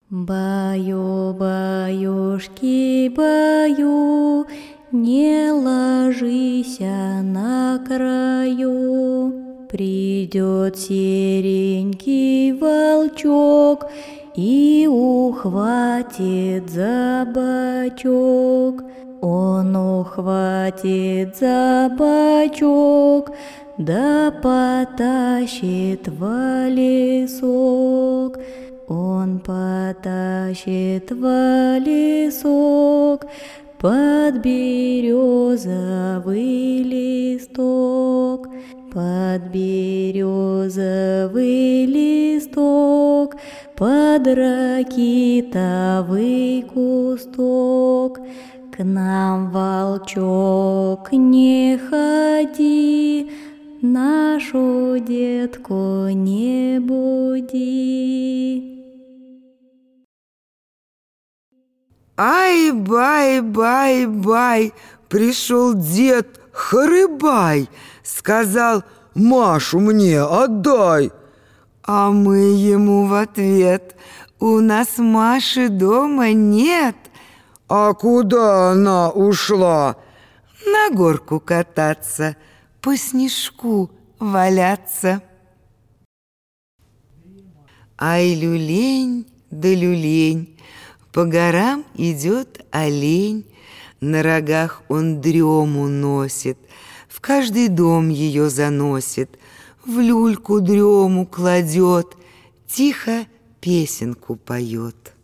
Баю-баюшки, баю, не ложися на краю. Придет серенький волчок и ухватит за бочок. Он ухватит за бочок, да потащит в лесок. Он потащит в лесок под березовый листок, под березовый листок, под ракитовый кусток. К нам, волчок, не ходи, нашу детку не буди. Ай-бай-бай-бай, пришел дед Харыбай, сказал: Машу мне отдай. А мы ему в ответ: у нас Маши дома нет. А куда она ушла? На горку кататься, по снежку валяться. Ай, люлень да люлень, по горам идет олень, на рогах он дрему носит, в каждый дом ее заносит, в люльку дрему кладет, тихо песенку поет.